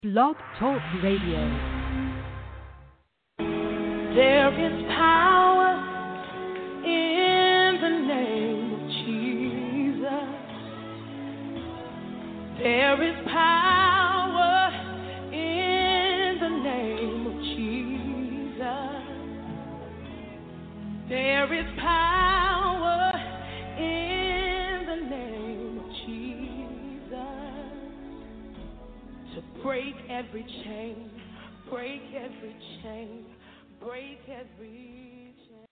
Blog Talk Radio. There is power in the name of Jesus. There is power in the name of Jesus. There is power in the name of Jesus to break every chain, break every chain, break every chain.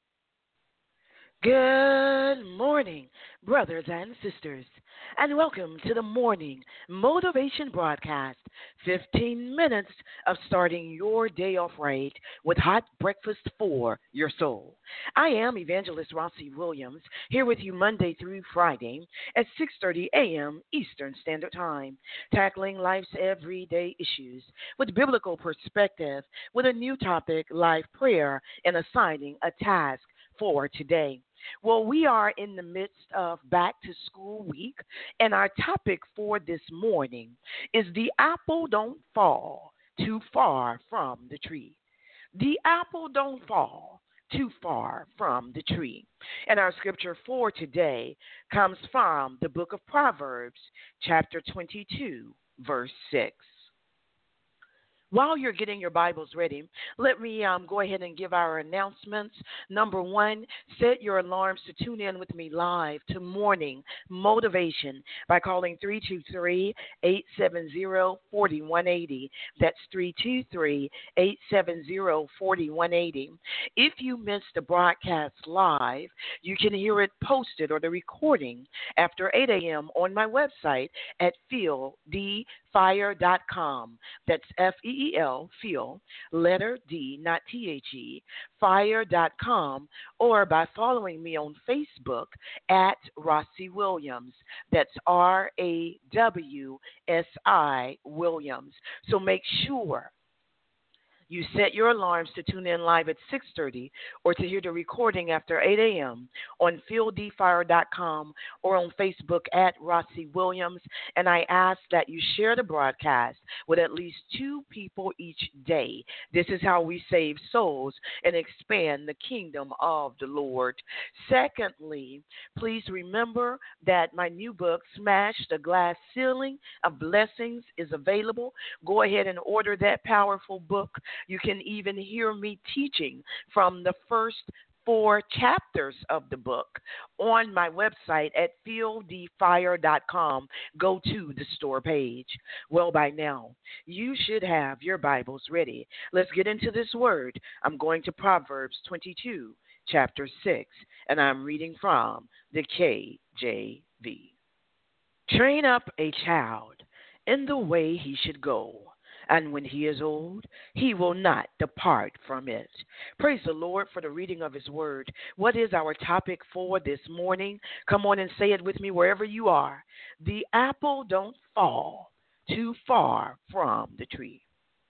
Good morning, brothers and sisters, and welcome to the morning motivation broadcast. 15 minutes of starting your day off right with hot breakfast for your soul. I am Evangelist Rossi Williams, here with you Monday through Friday at 6:30 a.m. Eastern Standard Time, tackling life's everyday issues with biblical perspective, with a new topic, live prayer, and assigning a task for today. Well, we are in the midst of back to school week, and our topic for this morning is the apple don't fall too far from the tree. The apple don't fall too far from the tree. And our scripture for today comes from the book of Proverbs, chapter 22, verse 6. While you're getting your Bibles ready, let me go ahead and give our announcements. Number one, set your alarms to tune in with me live to Morning Motivation by calling 323-870-4180. That's 323-870-4180. If you missed the broadcast live, you can hear it posted or the recording after 8 a.m. on my website at FeelDFire.com. That's FEEL, Feel, letter D, not THE, fire.com, or by following me on Facebook at Rossi Williams. That's RAWSI Williams. So make sure you set your alarms to tune in live at 6:30 or to hear the recording after 8 a.m. on FieldDFire.com or on Facebook at Rossi Williams. And I ask that you share the broadcast with at least 2 people each day. This is how we save souls and expand the kingdom of the Lord. Secondly, please remember that my new book, Smash the Glass Ceiling of Blessings, is available. Go ahead and order that powerful book. You can even hear me teaching from the first 4 chapters of the book on my website at FieldDFire.com. Go to the store page. Well, by now, you should have your Bibles ready. Let's get into this word. I'm going to Proverbs 22, chapter 6, and I'm reading from the KJV. Train up a child in the way he should go, and when he is old, he will not depart from it. Praise the Lord for the reading of his word. What is our topic for this morning? Come on and say it with me wherever you are. The apple don't fall too far from the tree.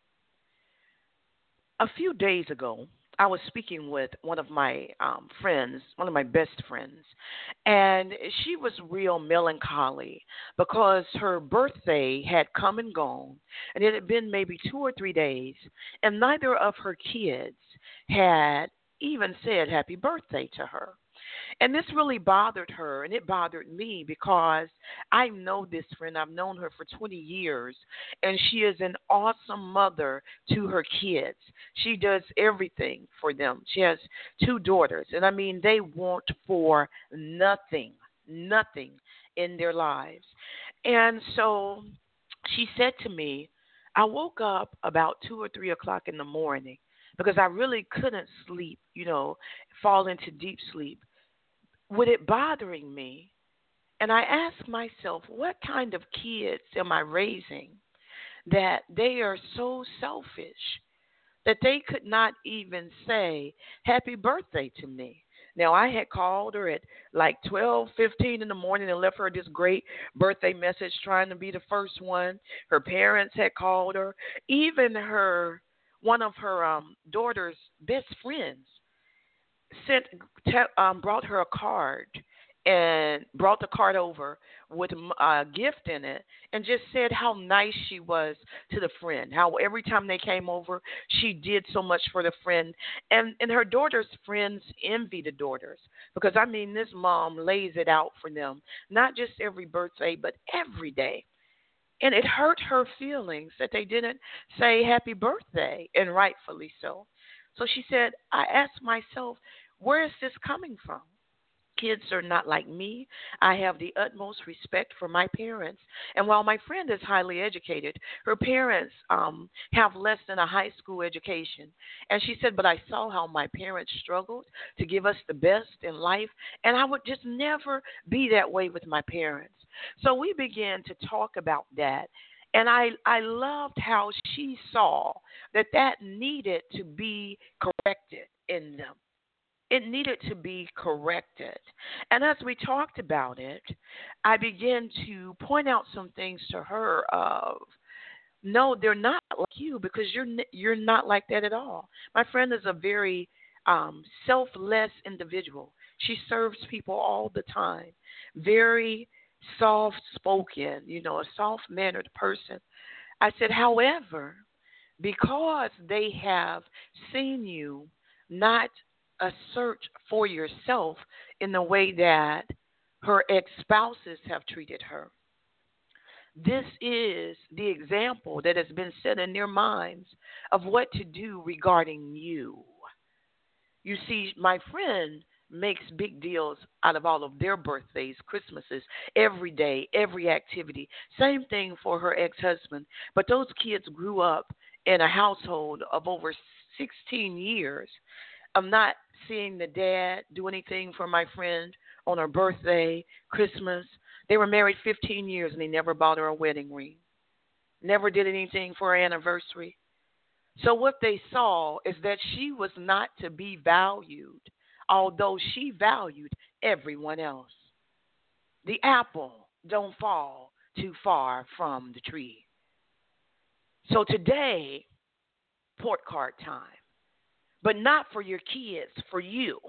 A few days ago, I was speaking with one of my friends, one of my best friends, and she was real melancholy because her birthday had come and gone, and it had been maybe 2 or 3 days, and neither of her kids had even said happy birthday to her. And this really bothered her, and it bothered me because I know this friend. I've known her for 20 years, and she is an awesome mother to her kids. She does everything for them. She has 2 daughters, and I mean, they want for nothing in their lives. And so she said to me, I woke up about 2 or 3 o'clock in the morning because I really couldn't sleep, fall into deep sleep, with it bothering me. And I asked myself, what kind of kids am I raising that they are so selfish that they could not even say happy birthday to me? Now, I had called her at like 12:15 in the morning and left her this great birthday message trying to be the first one. Her parents had called her. Even one of her daughter's best friends brought her a card and brought the card over with a gift in it and just said how nice she was to the friend, how every time they came over, she did so much for the friend. And her daughter's friends envy the daughters because, I mean, this mom lays it out for them, not just every birthday, but every day. And it hurt her feelings that they didn't say happy birthday, and rightfully so. So she said, I asked myself, where is this coming from? Kids are not like me. I have the utmost respect for my parents. And while my friend is highly educated, her parents have less than a high school education. And she said, but I saw how my parents struggled to give us the best in life, and I would just never be that way with my parents. So we began to talk about that. And I loved how she saw that needed to be corrected in them. It needed to be corrected. And as we talked about it, I began to point out some things to her of, no, they're not like you because you're not like that at all. My friend is a very selfless individual. She serves people all the time. Very soft-spoken, a soft-mannered person. I said, however, because they have seen you not assert for yourself in the way that her ex-spouses have treated her. This is the example that has been set in their minds of what to do regarding you. You see, my friend makes big deals out of all of their birthdays, Christmases, every day, every activity. Same thing for her ex-husband. But those kids grew up in a household of over 16 years of not seeing the dad do anything for my friend on her birthday, Christmas. They were married 15 years and he never bought her a wedding ring. Never did anything for her anniversary. So what they saw is that she was not to be valued, although she valued everyone else. The apple don't fall too far from the tree. So today, port card time. But not for your kids, for you.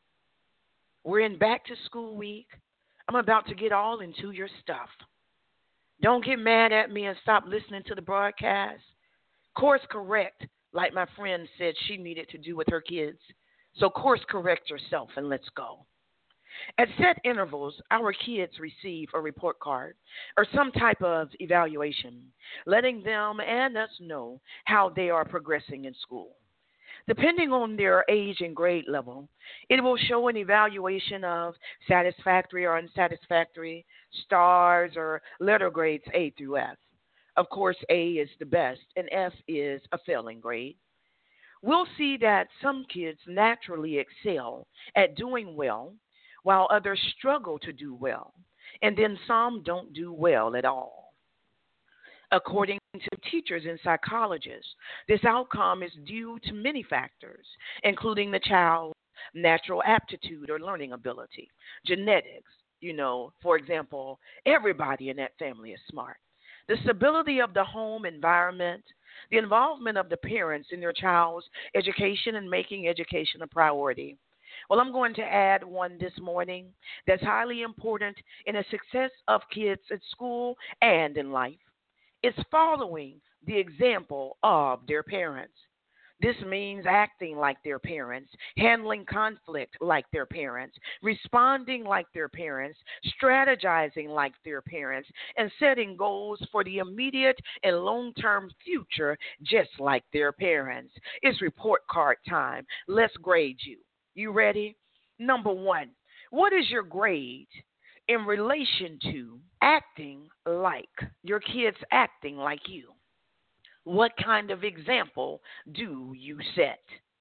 We're in back to school week. I'm about to get all into your stuff. Don't get mad at me and stop listening to the broadcast. Course correct, like my friend said she needed to do with her kids. So course correct yourself and let's go. At set intervals, our kids receive a report card or some type of evaluation, letting them and us know how they are progressing in school. Depending on their age and grade level, it will show an evaluation of satisfactory or unsatisfactory, stars or letter grades A through F. Of course, A is the best and F is a failing grade. We'll see that some kids naturally excel at doing well, while others struggle to do well, and then some don't do well at all. According to teachers and psychologists, this outcome is due to many factors, including the child's natural aptitude or learning ability, genetics. For example, everybody in that family is smart. The stability of the home environment, the involvement of the parents in their child's education and making education a priority. Well, I'm going to add one this morning that's highly important in the success of kids at school and in life. It's following the example of their parents. This means acting like their parents, handling conflict like their parents, responding like their parents, strategizing like their parents, and setting goals for the immediate and long-term future just like their parents. It's report card time. Let's grade you. You ready? Number 1, what is your grade in relation to acting like your kids acting like you? What kind of example do you set?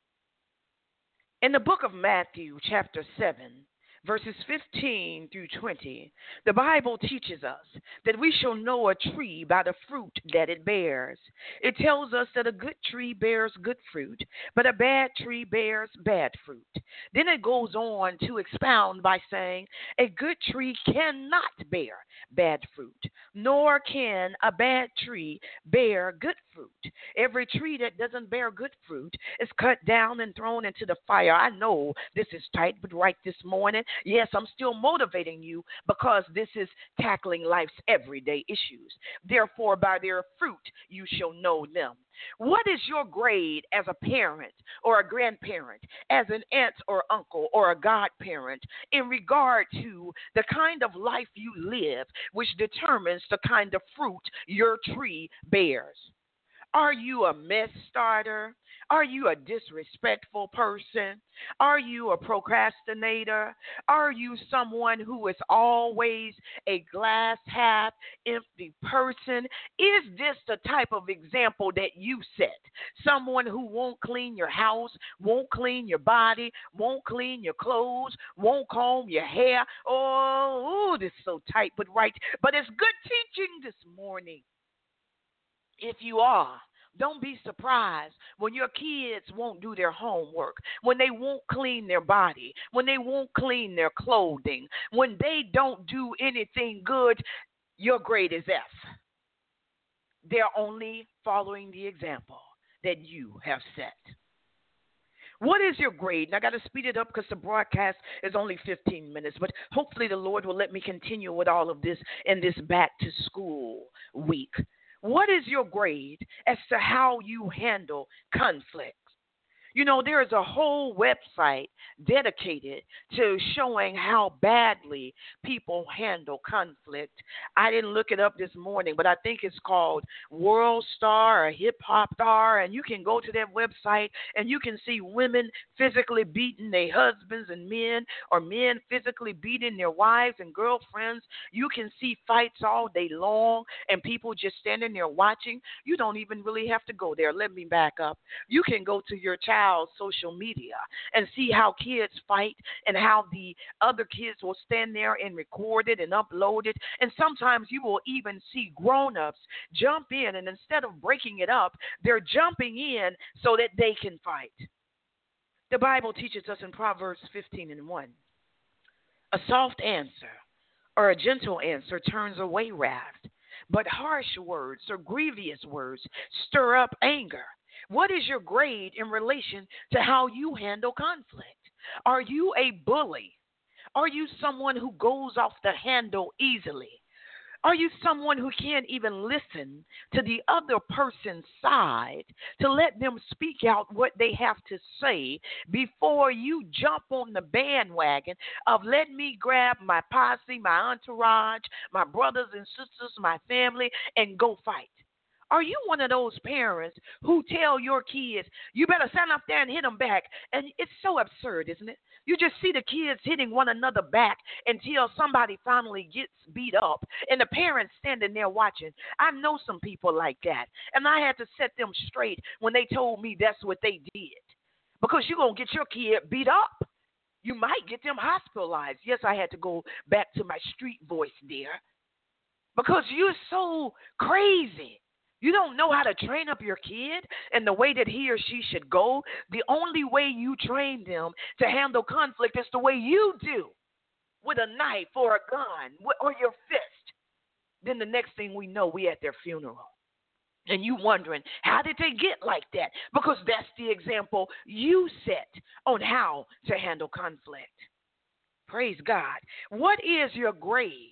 In the book of Matthew, chapter 7, verses 15 through 20, the Bible teaches us that we shall know a tree by the fruit that it bears. It tells us that a good tree bears good fruit, but a bad tree bears bad fruit. Then it goes on to expound by saying, a good tree cannot bear bad fruit, nor can a bad tree bear good fruit. Every tree that doesn't bear good fruit is cut down and thrown into the fire. I know this is tight, but right this morning, Yes, I'm still motivating you because this is tackling life's everyday issues. Therefore, by their fruit you shall know them. What is your grade as a parent or a grandparent, as an aunt or uncle or a godparent in regard to the kind of life you live, which determines the kind of fruit your tree bears? Are you a mess starter? Are you a disrespectful person? Are you a procrastinator? Are you someone who is always a glass half empty person? Is this the type of example that you set? Someone who won't clean your house, won't clean your body, won't clean your clothes, won't comb your hair. Oh, this is so tight but right. But it's good teaching this morning. If you are, don't be surprised when your kids won't do their homework, when they won't clean their body, when they won't clean their clothing, when they don't do anything good. Your grade is F. They're only following the example that you have set. What is your grade? And I got to speed it up because the broadcast is only 15 minutes, but hopefully the Lord will let me continue with all of this in this back to school week. What is your grade as to how you handle conflict? You know, there is a whole website dedicated to showing how badly people handle conflict. I didn't look it up this morning, but I think it's called World Star or Hip Hop Star, and you can go to that website and you can see women physically beating their husbands and men, or men physically beating their wives and girlfriends. You can see fights all day long and people just standing there watching. You don't even really have to go there. Let me back up. You can go to your child's social media and see how kids fight and how the other kids will stand there and record it and upload it. And sometimes you will even see grown-ups jump in, and instead of breaking it up, they're jumping in so that they can fight. The Bible teaches us in Proverbs 15:1, a soft answer or a gentle answer turns away wrath, but harsh words or grievous words stir up anger. What is your grade in relation to how you handle conflict? Are you a bully? Are you someone who goes off the handle easily? Are you someone who can't even listen to the other person's side to let them speak out what they have to say before you jump on the bandwagon of let me grab my posse, my entourage, my brothers and sisters, my family, and go fight? Are you one of those parents who tell your kids, you better stand up there and hit them back? And it's so absurd, isn't it? You just see the kids hitting one another back until somebody finally gets beat up and the parents standing there watching. I know some people like that, and I had to set them straight when they told me that's what they did. Because you're going to get your kid beat up. You might get them hospitalized. Yes, I had to go back to my street voice there. Because you're so crazy. You don't know how to train up your kid and the way that he or she should go. The only way you train them to handle conflict is the way you do, with a knife or a gun or your fist. Then the next thing we know, we at their funeral. And you wondering, how did they get like that? Because that's the example you set on how to handle conflict. Praise God. What is your grade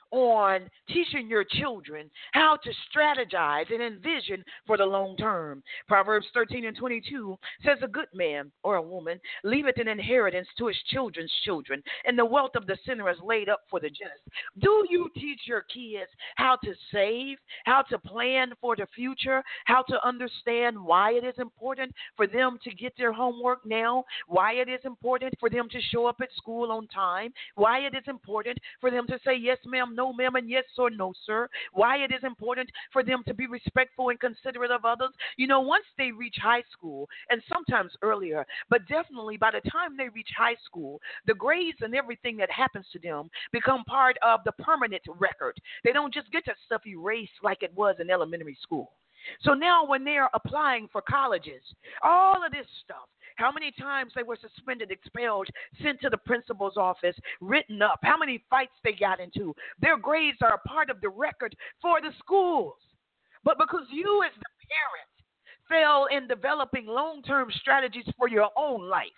on teaching your children how to strategize and envision for the long term? Proverbs 13:22 says, a good man or a woman leaveth an inheritance to his children's children, and the wealth of the sinner is laid up for the just. Do you teach your kids how to save, how to plan for the future, how to understand why it is important for them to get their homework now, why it is important for them to show up at school on time, why it is important for them to say yes ma'am, no ma'am, and yes or no sir, why it is important for them to be respectful and considerate of others? You know, once they reach high school, and sometimes earlier, but definitely by the time they reach high school, the grades and everything that happens to them become part of the permanent record. They don't just get that stuff erased like it was in elementary school. So now when they're applying for colleges, all of this stuff, how many times they were suspended, expelled, sent to the principal's office, written up, how many fights they got into, their grades are a part of the record for the schools. But because you as the parent fail in developing long-term strategies for your own life,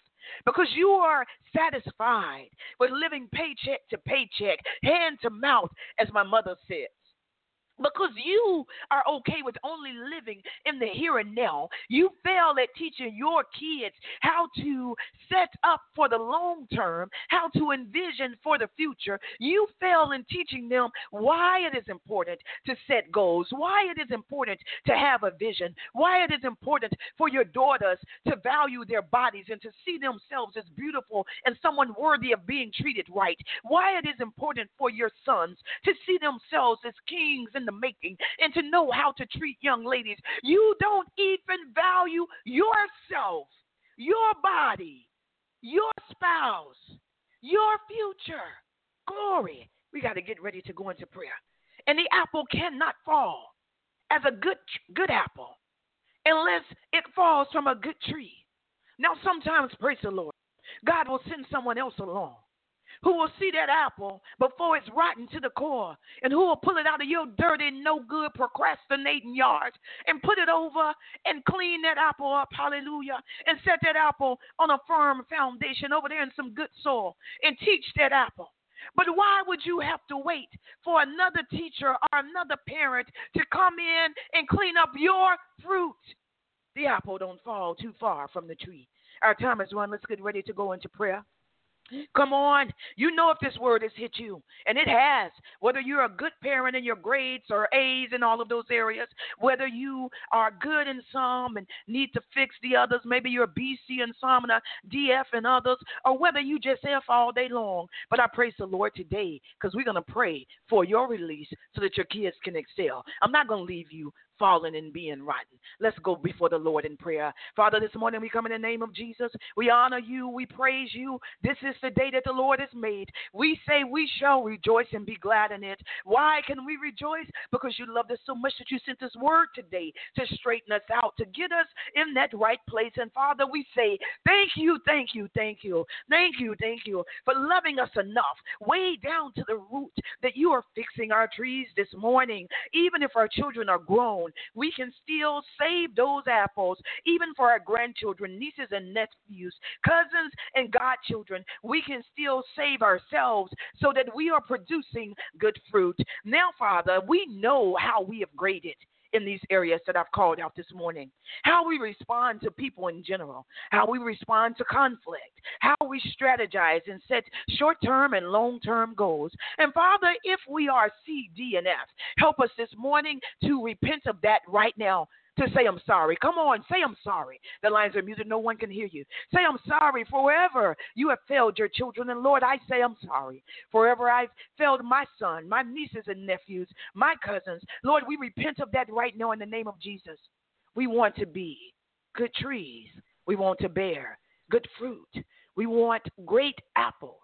because you are satisfied with living paycheck to paycheck, hand to mouth, as my mother says. Because you are okay with only living in the here and now. You fail at teaching your kids how to set up for the long term, how to envision for the future. You fail in teaching them why it is important to set goals, why it is important to have a vision, why it is important for your daughters to value their bodies and to see themselves as beautiful and someone worthy of being treated right, why it is important for your sons to see themselves as kings in the making and to know how to treat young ladies. You don't even value yourself, your body, your spouse, your future. Glory. We got to get ready to go into prayer. And the apple cannot fall as a good apple unless it falls from a good tree. Now, sometimes, praise the Lord, God will send someone else along who will see that apple before it's rotten to the core, and who will pull it out of your dirty, no good, procrastinating yard and put it over and clean that apple up, hallelujah, and set that apple on a firm foundation over there in some good soil and teach that apple. But why would you have to wait for another teacher or another parent to come in and clean up your fruit? The apple don't fall too far from the tree. Our time is run. Let's get ready to go into prayer. Come on. You know if this word has hit you, and it has, whether you're a good parent in your grades or A's in all of those areas, whether you are good in some and need to fix the others, maybe you're a BC in some and a DF in others, or whether you just F all day long. But I praise the Lord today because we're going to pray for your release so that your kids can excel. I'm not going to leave you falling and being rotten. Let's go before the Lord in prayer. Father, this morning we come in the name of Jesus. We honor you. We praise you. This is the day that the Lord has made. We say we shall rejoice and be glad in it. Why can we rejoice? Because you loved us so much that you sent this word today to straighten us out, to get us in that right place. And Father, we say thank you, thank you, thank you, thank you, thank you for loving us enough, way down to the root, that you are fixing our trees this morning. Even if our children are grown, we can still save those apples, even for our grandchildren, nieces and nephews, cousins and godchildren. We can still save ourselves so that we are producing good fruit. Now, Father, we know how we have graded in these areas that I've called out this morning, how we respond to people in general, how we respond to conflict, how we strategize and set short-term and long-term goals. And Father, if we are C, D, and F, help us this morning to repent of that right now, to say I'm sorry. Come on, say I'm sorry. The lines are muted. No one can hear you. Say I'm sorry for wherever you have failed your children. And Lord, I say I'm sorry for wherever I've failed my son, my nieces and nephews, my cousins. Lord, we repent of that right now in the name of Jesus. We want to be good trees. We want to bear good fruit. We want great apples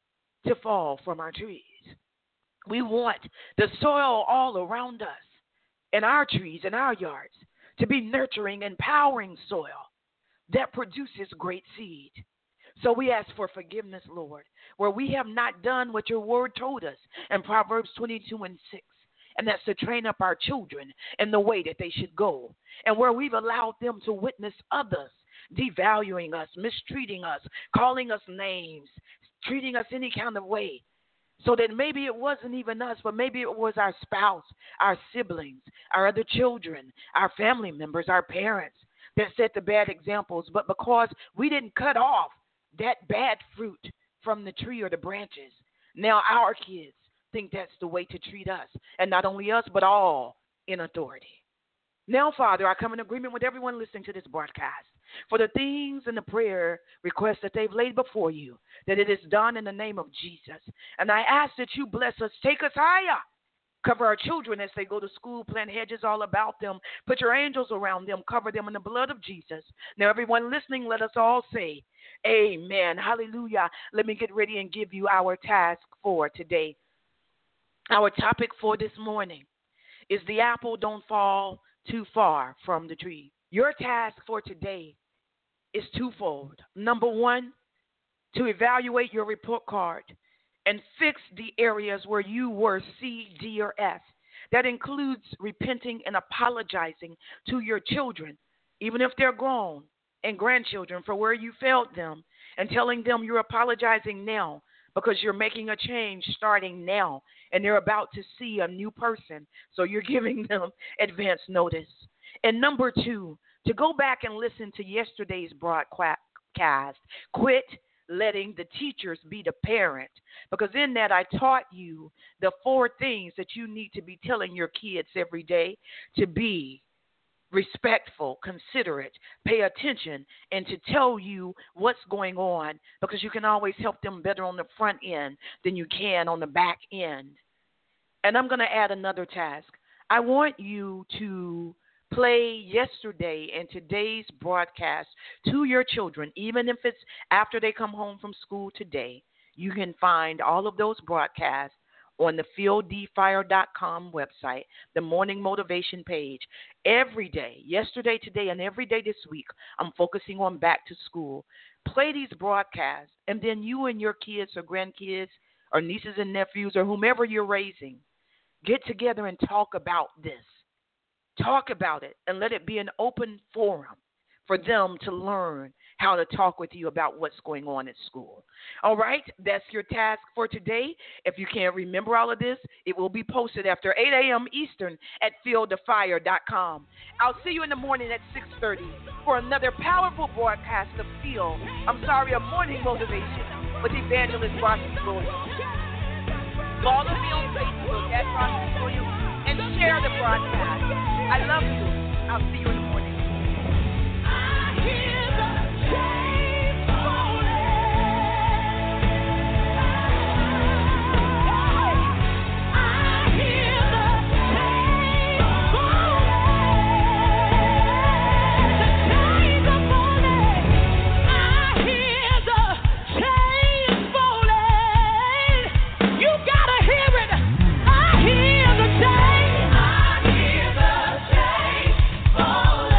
to fall from our trees. We want the soil all around us, in our trees, in our yards, to be nurturing, empowering soil that produces great seed. So we ask for forgiveness, Lord, where we have not done what your word told us in Proverbs 22:6, and that's to train up our children in the way that they should go, and where we've allowed them to witness others devaluing us, mistreating us, calling us names, treating us any kind of way. So that maybe it wasn't even us, but maybe it was our spouse, our siblings, our other children, our family members, our parents that set the bad examples. But because we didn't cut off that bad fruit from the tree or the branches, now our kids think that's the way to treat us. And not only us, but all in authority. Now, Father, I come in agreement with everyone listening to this broadcast for the things and the prayer requests that they've laid before you, that it is done in the name of Jesus. And I ask that you bless us, take us higher. Cover our children as they go to school, plant hedges all about them. Put your angels around them, cover them in the blood of Jesus. Now, everyone listening, let us all say, amen. Hallelujah. Let me get ready and give you our task for today. Our topic for this morning is the apple don't fall too far from the tree. Your task for today is twofold. Number one, to evaluate your report card and fix the areas where you were C, D, or F. That includes repenting and apologizing to your children, even if they're grown, and grandchildren, for where you failed them, and telling them you're apologizing now because you're making a change starting now, and they're about to see a new person, so you're giving them advance notice. And number two, to go back and listen to yesterday's broadcast. Quit letting the teachers be the parent, because in that I taught you the 4 things that you need to be telling your kids every day: to be respectful, considerate, pay attention, and to tell you what's going on, because you can always help them better on the front end than you can on the back end. And I'm going to add another task. I want you to play yesterday and today's broadcast to your children, even if it's after they come home from school today. You can find all of those broadcasts on the PhilDFire.com website, the Morning Motivation page. Every day, yesterday, today, and every day this week, I'm focusing on back to school. Play these broadcasts, and then you and your kids or grandkids or nieces and nephews or whomever you're raising, get together and talk about this. Talk about it and let it be an open forum for them to learn how to talk with you about what's going on at school. All right, that's your task for today. If you can't remember all of this, it will be posted after 8 a.m. Eastern at FieldTheFire.com. I'll see you in the morning at 6:30 for another powerful broadcast of a Morning Motivation with Evangelist Rocky Williams. Follow me on Facebook at Rocky Williams and share the broadcast. I love you. I'll see you in the morning. I hear the chains falling. I hear the chains falling. The chains are falling. I hear the chains falling. You gotta hear it. I hear the chains. I hear the chains falling.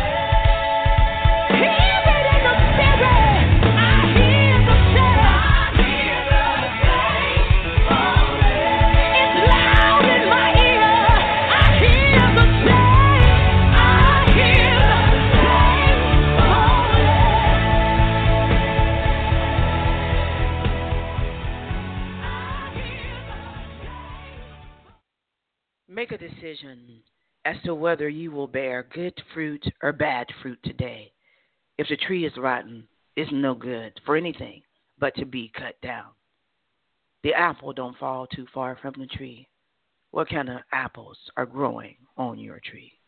Make a decision as to whether you will bear good fruit or bad fruit today. If the tree is rotten, it's no good for anything but to be cut down. The apple don't fall too far from the tree. What kind of apples are growing on your tree?